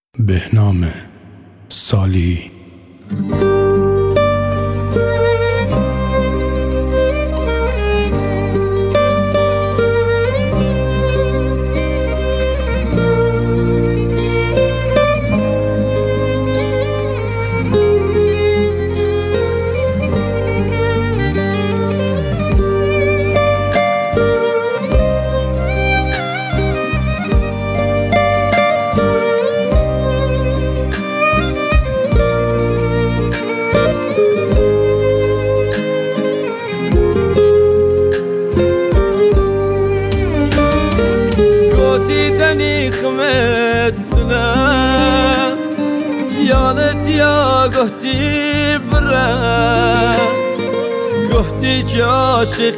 بهنام سالی. خمتنا يانت يا قهتي برا قهتي جاشق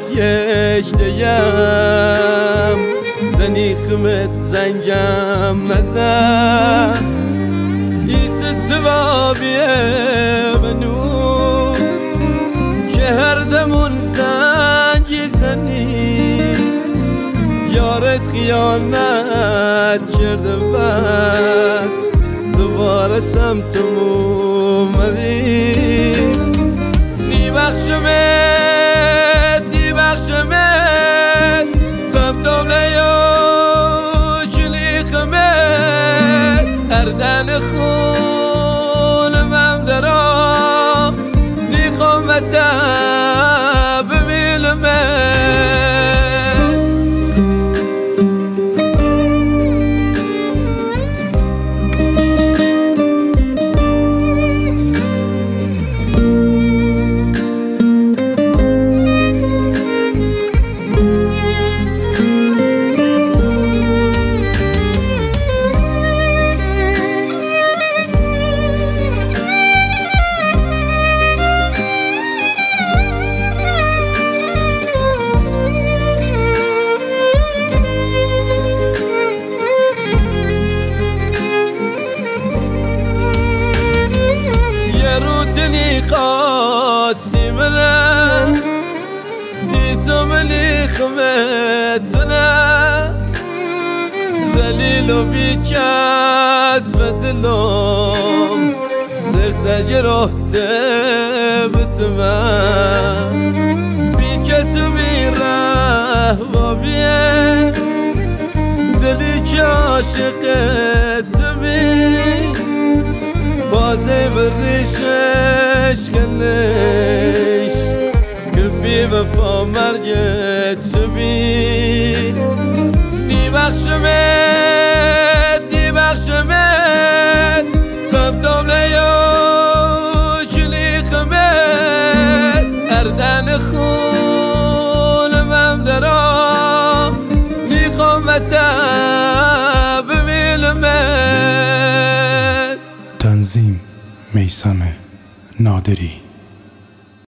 يشتيام دني خمت زنجام نزا يسد سبابي منو شهر دمون زنجي زني یارت خیانت کرده بعد دوباره سمتم اومدی نیبخشمت سمتم نیا چلیخمت اردن خونمم درام نیخومتا ببیلمت قاسمنا يسوم لي خمتنا زليل وبيكاس بدلوم سخت جرحت بتما بيكاس وبيره وبيه دلي عاشقت بي بازي بالريشش كلش قلبي وفا مرقت شبي نیبخشمت سمتم نیا چلیخمت اردن خونمم درام نیخومتا ببیلمت. تنظیم میثم نادری.